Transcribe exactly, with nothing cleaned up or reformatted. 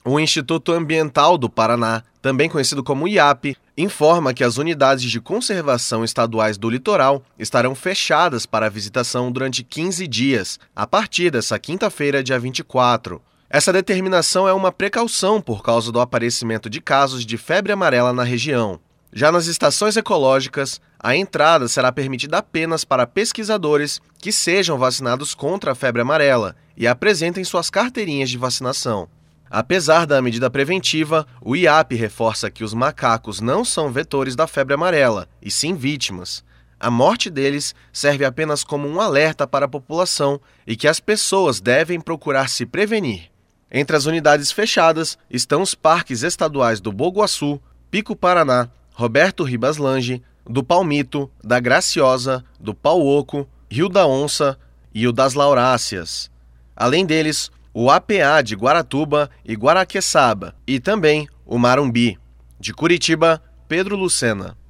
O Instituto Ambiental do Paraná, também conhecido como I A P, informa que as unidades de conservação estaduais do litoral estarão fechadas para visitação durante quinze dias, a partir dessa quinta-feira, dia vinte e quatro. Essa determinação é uma precaução por causa do aparecimento de casos de febre amarela na região. Já nas estações ecológicas, a entrada será permitida apenas para pesquisadores que sejam vacinados contra a febre amarela e apresentem suas carteirinhas de vacinação. Apesar da medida preventiva, o I A P reforça que os macacos não são vetores da febre amarela, e sim vítimas. A morte deles serve apenas como um alerta para a população e que as pessoas devem procurar se prevenir. Entre as unidades fechadas estão os parques estaduais do Boguaçu, Pico Paraná, Roberto Ribas Lange, do Palmito, da Graciosa, do Pauoco, Rio da Onça e o das Lauráceas. Além deles, o A P A de Guaratuba e Guaraqueçaba e também o Marumbi. De Curitiba, Pedro Lucena.